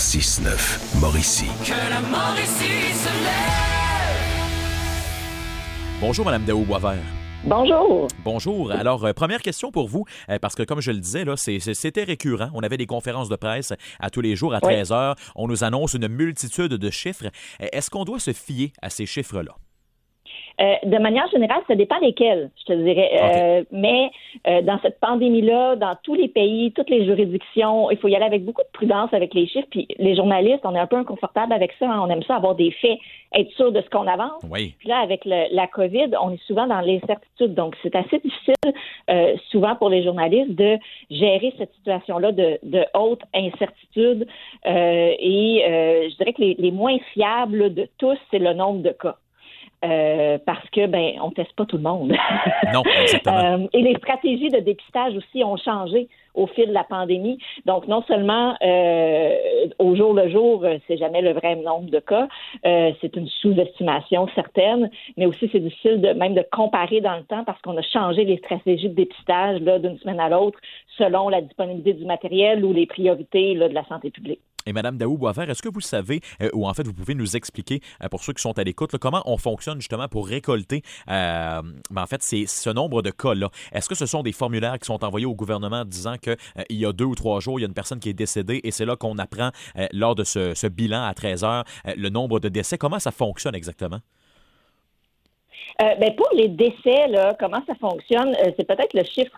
106.9 Mauricie. Que la Mauricie se lève. Bonjour, Mme Daou-Boisvert. Bonjour. Bonjour. Alors, première question pour vous, parce que comme je le disais, là, c'était récurrent. On avait des conférences de presse à tous les jours à 13 heures. On nous annonce une multitude de chiffres. Est-ce qu'on doit se fier à ces chiffres-là? De manière générale, ça dépend lesquels, je te dirais. Okay. Mais dans cette pandémie-là, dans tous les pays, toutes les juridictions, il faut y aller avec beaucoup de prudence avec les chiffres. Puis les journalistes, on est un peu inconfortable avec ça. Hein. On aime ça avoir des faits, être sûr de ce qu'on avance. Oui. Puis là, avec la COVID, on est souvent dans l'incertitude. Donc, c'est assez difficile, souvent pour les journalistes, de gérer cette situation-là de haute incertitude. Je dirais que les moins fiables de tous, c'est le nombre de cas. Parce que on teste pas tout le monde. Non, exactement. Et les stratégies de dépistage aussi ont changé au fil de la pandémie. Donc, non seulement au jour le jour, c'est jamais le vrai nombre de cas, c'est une sous-estimation certaine, mais aussi c'est difficile même de comparer dans le temps parce qu'on a changé les stratégies de dépistage là, d'une semaine à l'autre selon la disponibilité du matériel ou les priorités là, de la santé publique. Et Mme Daou-Boisvert, est-ce que vous savez, ou en fait, vous pouvez nous expliquer, pour ceux qui sont à l'écoute, là, comment on fonctionne justement pour récolter en fait, ce nombre de cas-là? Est-ce que ce sont des formulaires qui sont envoyés au gouvernement disant qu'il y a 2 ou 3 jours, il y a une personne qui est décédée et c'est là qu'on apprend, lors de ce bilan à 13 heures, le nombre de décès? Comment ça fonctionne exactement? Pour les décès, là, comment ça fonctionne? C'est peut-être le chiffre...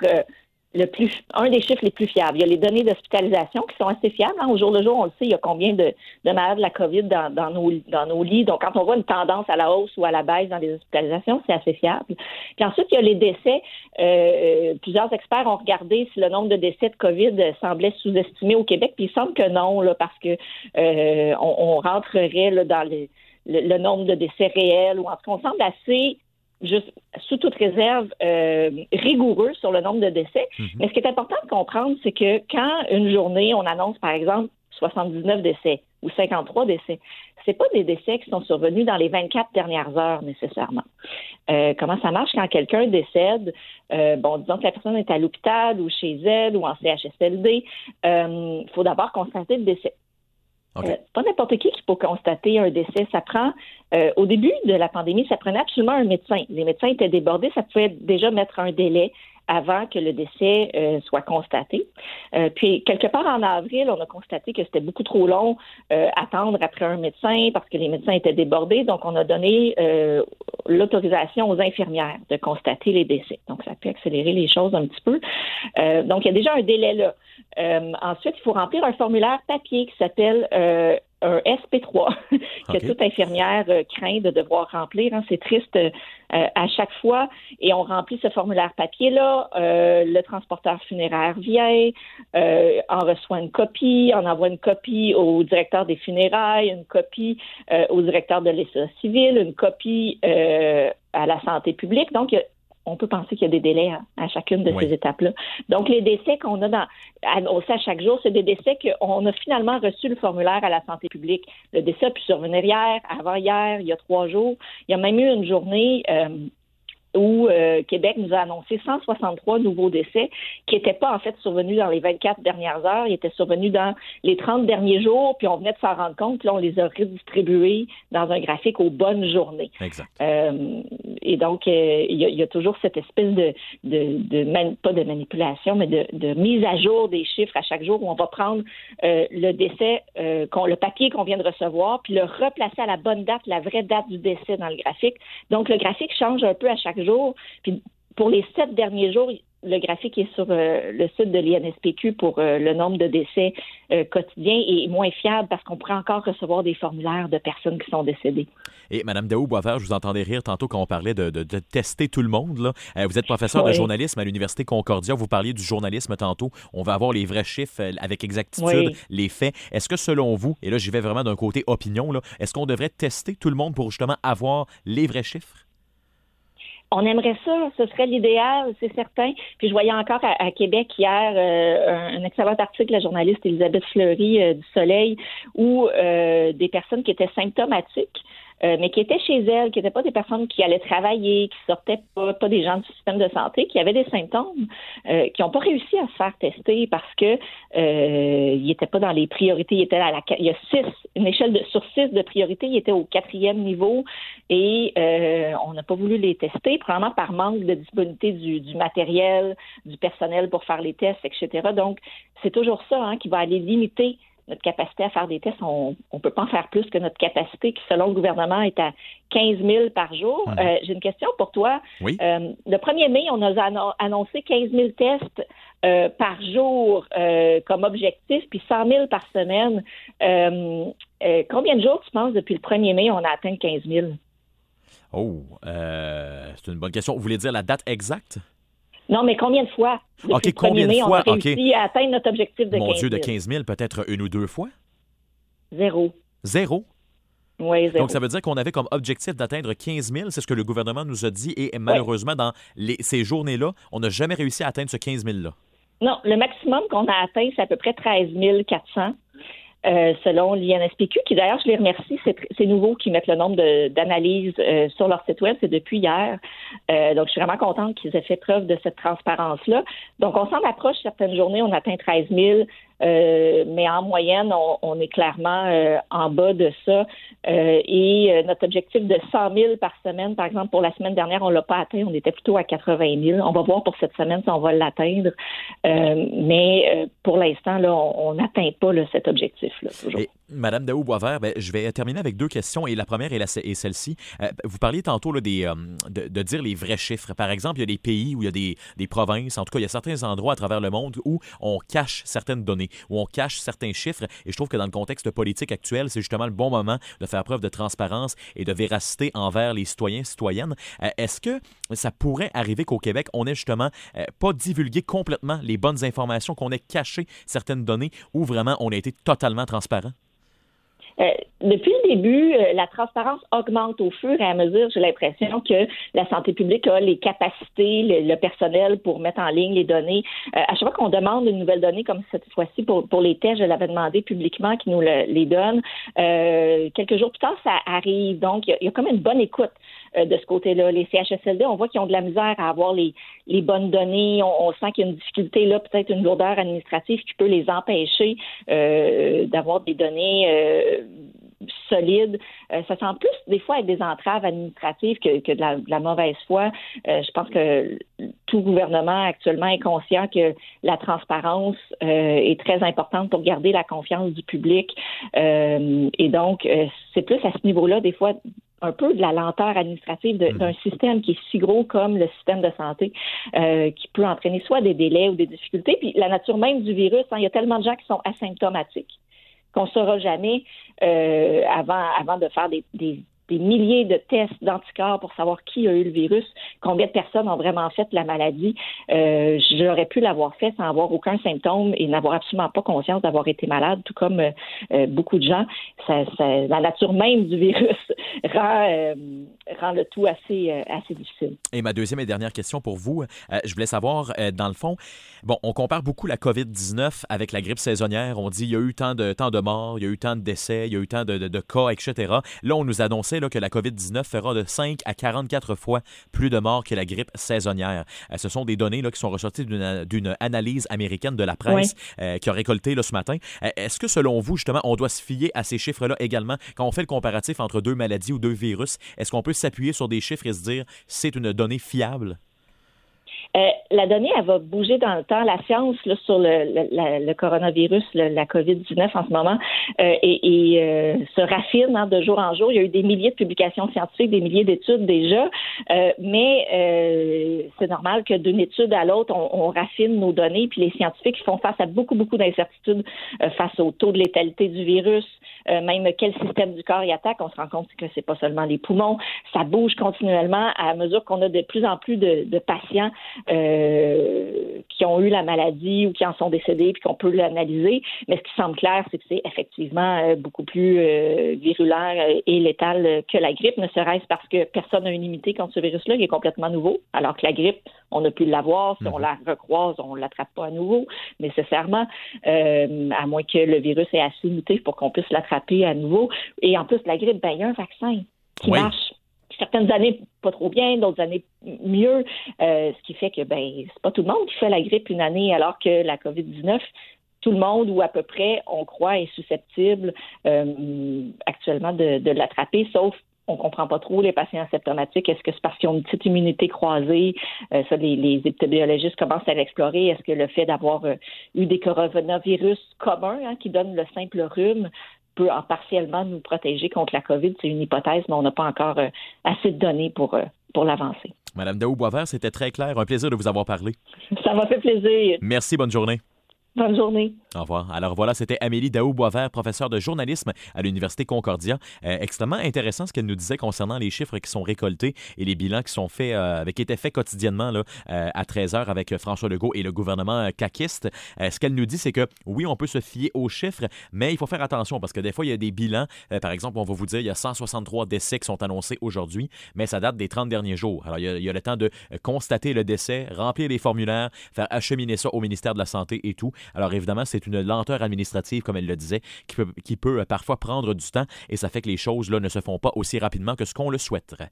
un des chiffres les plus fiables. Il y a les données d'hospitalisation qui sont assez fiables. Hein. Au jour le jour, on le sait, il y a combien de malades de la COVID dans nos lits. Donc, quand on voit une tendance à la hausse ou à la baisse dans les hospitalisations, c'est assez fiable. Puis ensuite, il y a les décès. Plusieurs experts ont regardé si le nombre de décès de COVID semblait sous-estimé au Québec. Puis il semble que non, là, parce que on rentrerait là, dans le nombre de décès réels. Ou en tout cas, on semble assez... juste sous toute réserve rigoureux sur le nombre de décès. Mm-hmm. Mais ce qui est important de comprendre, c'est que quand une journée, on annonce, par exemple, 79 décès ou 53 décès, c'est pas des décès qui sont survenus dans les 24 dernières heures nécessairement. Comment ça marche quand quelqu'un décède? Disons que la personne est à l'hôpital ou chez elle ou en CHSLD, faut d'abord constater le décès. Okay. Pas n'importe qui peut constater un décès. Ça prend, au début de la pandémie, ça prenait absolument un médecin. Les médecins étaient débordés, ça pouvait déjà mettre un délai avant que le décès soit constaté. Puis, quelque part en avril, on a constaté que c'était beaucoup trop long attendre après un médecin parce que les médecins étaient débordés. Donc, on a donné l'autorisation aux infirmières de constater les décès. Donc, ça a pu accélérer les choses un petit peu. Donc, il y a déjà un délai là. Ensuite, il faut remplir un formulaire papier qui s'appelle un SP3 que toute infirmière craint de devoir remplir. Hein. C'est triste à chaque fois. Et on remplit ce formulaire papier-là. Le transporteur funéraire vient, en reçoit une copie, en envoie une copie au directeur des funérailles, une copie au directeur de l'état civil, une copie à la santé publique. Donc, on peut penser qu'il y a des délais à chacune de ces étapes-là. Donc, les décès qu'on a annoncés à chaque jour, c'est des décès qu'on a finalement reçu le formulaire à la santé publique. Le décès a pu survenir hier, avant-hier, il y a 3 jours. Il y a même eu une journée où Québec nous a annoncé 163 nouveaux décès qui n'étaient pas en fait survenus dans les 24 dernières heures, ils étaient survenus dans les 30 derniers jours, puis on venait de s'en rendre compte, là on les a redistribués dans un graphique aux bonnes journées. Exact. Et donc, il y a toujours cette espèce pas de manipulation, mais de mise à jour des chiffres à chaque jour où on va prendre le décès, le papier qu'on vient de recevoir, puis le replacer à la bonne date, la vraie date du décès dans le graphique. Donc, le graphique change un peu à chaque jour. Puis pour les 7 derniers jours, le graphique est sur le site de l'INSPQ pour le nombre de décès quotidiens et moins fiable parce qu'on pourrait encore recevoir des formulaires de personnes qui sont décédées. Et Mme Daou-Boisvert, je vous entendais rire tantôt quand on parlait de tester tout le monde. Là. Vous êtes professeur de journalisme à l'Université Concordia. Vous parliez du journalisme tantôt. On va avoir les vrais chiffres avec exactitude, les faits. Est-ce que selon vous, et là j'y vais vraiment d'un côté opinion, là, est-ce qu'on devrait tester tout le monde pour justement avoir les vrais chiffres? On aimerait ça, ce serait l'idéal, c'est certain. Puis je voyais encore à Québec hier un excellent article de la journaliste Elisabeth Fleury du Soleil où des personnes qui étaient symptomatiques mais qui étaient chez elles, qui n'étaient pas des personnes qui allaient travailler, qui sortaient pas des gens du système de santé, qui avaient des symptômes, qui n'ont pas réussi à se faire tester parce que ils n'étaient pas dans les priorités. Il y a une échelle sur 6 de priorité. Ils étaient au 4e niveau et on n'a pas voulu les tester, probablement par manque de disponibilité du matériel, du personnel pour faire les tests, etc. Donc, c'est toujours ça qui va aller limiter notre capacité à faire des tests. On ne peut pas en faire plus que notre capacité, qui, selon le gouvernement, est à 15 000 par jour. J'ai une question pour toi. Oui. Le 1er mai, on a annoncé 15 000 tests par jour comme objectif, puis 100 000 par semaine. Combien de jours, tu penses, depuis le 1er mai, on a atteint 15 000? Oh, c'est une bonne question. Vous voulez dire la date exacte? Non, mais combien de fois? Depuis le 1er mai, on a réussi à atteindre notre objectif de 15 000? Mon Dieu, de 15 000, peut-être 1 ou 2 fois? Zéro. Oui, 0. Donc, ça veut dire qu'on avait comme objectif d'atteindre 15 000. C'est ce que le gouvernement nous a dit. Et malheureusement, dans ces journées-là, on n'a jamais réussi à atteindre ce 15 000-là. Non, le maximum qu'on a atteint, c'est à peu près 13 400. Selon l'INSPQ, qui d'ailleurs, je les remercie, c'est nouveau qu'ils mettent le nombre d'analyses sur leur site web, c'est depuis hier. Donc, je suis vraiment contente qu'ils aient fait preuve de cette transparence-là. Donc, on s'en approche certaines journées, on atteint 13 000, mais en moyenne, on est clairement en bas de ça. Et notre objectif de 100 000 par semaine, par exemple, pour la semaine dernière, on ne l'a pas atteint, on était plutôt à 80 000. On va voir pour cette semaine si on va l'atteindre. Mais pour l'instant, là, on n'atteint pas cet objectif. Et, Madame Daou-Boisvert, je vais terminer avec 2 questions et la première est celle-ci. Vous parliez tantôt là, de dire les vrais chiffres. Par exemple, il y a des pays où il y a des provinces, en tout cas, il y a certains endroits à travers le monde où on cache certaines données, où on cache certains chiffres. Et je trouve que dans le contexte politique actuel, c'est justement le bon moment de faire preuve de transparence et de véracité envers les citoyens et citoyennes. Est-ce que ça pourrait arriver qu'au Québec, on ait justement pas divulgué complètement les bonnes informations, qu'on ait caché certaines données ou vraiment on a été totalement transparent? Depuis le début, la transparence augmente au fur et à mesure. J'ai l'impression que la santé publique a les capacités, le personnel pour mettre en ligne les données. À chaque fois qu'on demande une nouvelle donnée, comme cette fois-ci pour les tests, je l'avais demandé publiquement qu'ils nous les donnent. Quelques jours plus tard, ça arrive. Donc, il y a comme une bonne écoute de ce côté-là. Les CHSLD, on voit qu'ils ont de la misère à avoir les bonnes données. On sent qu'il y a une difficulté là, peut-être une lourdeur administrative qui peut les empêcher d'avoir des données solides. Ça sent plus des fois être des entraves administratives que de la mauvaise foi. Je pense que tout gouvernement actuellement est conscient que la transparence est très importante pour garder la confiance du public. Et donc, c'est plus à ce niveau-là, des fois, un peu de la lenteur administrative d'un système qui est si gros comme le système de santé, qui peut entraîner soit des délais ou des difficultés. Puis la nature même du virus, il y a tellement de gens qui sont asymptomatiques qu'on ne saura jamais avant de faire des milliers de tests d'anticorps pour savoir qui a eu le virus, combien de personnes ont vraiment fait la maladie. J'aurais pu l'avoir fait sans avoir aucun symptôme et n'avoir absolument pas conscience d'avoir été malade, tout comme beaucoup de gens. La nature même du virus rend le tout assez difficile. Et ma deuxième et dernière question pour vous, je voulais savoir, dans le fond, bon, on compare beaucoup la COVID-19 avec la grippe saisonnière. On dit il y a eu tant de morts, il y a eu tant de décès, il y a eu tant de cas, etc. Là, on nous annonçait que la COVID-19 fera de 5 à 44 fois plus de morts que la grippe saisonnière. Ce sont des données là, qui sont ressorties d'une analyse américaine de la presse qui a récolté là, ce matin. Est-ce que, selon vous, justement, on doit se fier à ces chiffres-là également? Quand on fait le comparatif entre 2 maladies ou 2 virus, est-ce qu'on peut s'appuyer sur des chiffres et se dire c'est une donnée fiable? La donnée, elle va bouger dans le temps. La science là, sur le coronavirus, la COVID-19 en ce moment, se raffine de jour en jour. Il y a eu des milliers de publications scientifiques, des milliers d'études déjà, mais c'est normal que d'une étude à l'autre, on raffine nos données, puis les scientifiques font face à beaucoup d'incertitudes face au taux de létalité du virus, même quel système du corps il attaque. On se rend compte que c'est pas seulement les poumons. Ça bouge continuellement à mesure qu'on a de plus en plus de patients qui ont eu la maladie ou qui en sont décédés puis qu'on peut l'analyser. Mais ce qui semble clair, c'est que c'est effectivement beaucoup plus virulent et létal que la grippe, ne serait-ce parce que personne n'a une immunité contre ce virus-là qui est complètement nouveau, alors que la grippe, on a pu l'avoir. Si on la recroise, on ne l'attrape pas à nouveau, nécessairement, à moins que le virus ait assez muté pour qu'on puisse l'attraper à nouveau. Et en plus, la grippe, il y a un vaccin. qui marche. Certaines années pas trop bien, d'autres années mieux, ce qui fait que c'est pas tout le monde qui fait la grippe une année, alors que la COVID-19, tout le monde ou à peu près, on croit, est susceptible actuellement de l'attraper, sauf on comprend pas trop les patients asymptomatiques. Est-ce que c'est parce qu'ils ont une petite immunité croisée? Ça, les épidémiologistes commencent à l'explorer. Est-ce que le fait d'avoir eu des coronavirus communs qui donnent le simple rhume peut partiellement nous protéger contre la COVID? C'est une hypothèse, mais on n'a pas encore assez de données pour l'avancer. Madame Daou-Boisvert, c'était très clair. Un plaisir de vous avoir parlé. Ça m'a fait plaisir. Merci, bonne journée. Bonne journée. Au revoir. Alors voilà, c'était Amélie Daou-Boisvert, professeure de journalisme à l'Université Concordia. Extrêmement intéressant ce qu'elle nous disait concernant les chiffres qui sont récoltés et les bilans qui sont faits, qui étaient faits quotidiennement là, à 13h avec François Legault et le gouvernement caquiste. Ce qu'elle nous dit, c'est que oui, on peut se fier aux chiffres, mais il faut faire attention parce que des fois, il y a des bilans. Par exemple, on va vous dire il y a 163 décès qui sont annoncés aujourd'hui, mais ça date des 30 derniers jours. Alors, il y a le temps de constater le décès, remplir les formulaires, faire acheminer ça au ministère de la Santé et tout. Alors évidemment, c'est une lenteur administrative, comme elle le disait, qui peut parfois prendre du temps et ça fait que les choses là, ne se font pas aussi rapidement que ce qu'on le souhaiterait.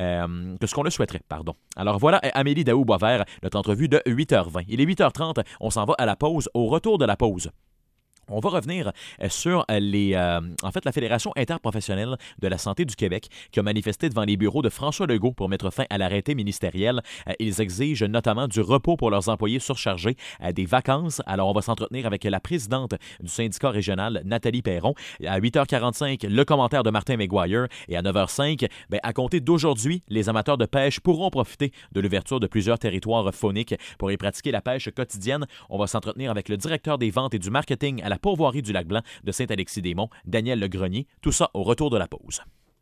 Alors voilà, Amélie Daou-Boisvert, notre entrevue de 8h20. Il est 8h30, on s'en va à la pause. Au retour de la pause, on va revenir sur la Fédération interprofessionnelle de la santé du Québec qui a manifesté devant les bureaux de François Legault pour mettre fin à l'arrêté ministériel. Ils exigent notamment du repos pour leurs employés surchargés, des vacances. Alors, on va s'entretenir avec la présidente du syndicat régional, Nathalie Perron. À 8h45, le commentaire de Martin McGuire. Et à 9h05, à compter d'aujourd'hui, les amateurs de pêche pourront profiter de l'ouverture de plusieurs territoires fauniques pour y pratiquer la pêche quotidienne. On va s'entretenir avec le directeur des ventes et du marketing à la pourvoirie du Lac-Blanc de Saint-Alexis-des-Monts, Daniel Legrenier. Tout ça au retour de la pause.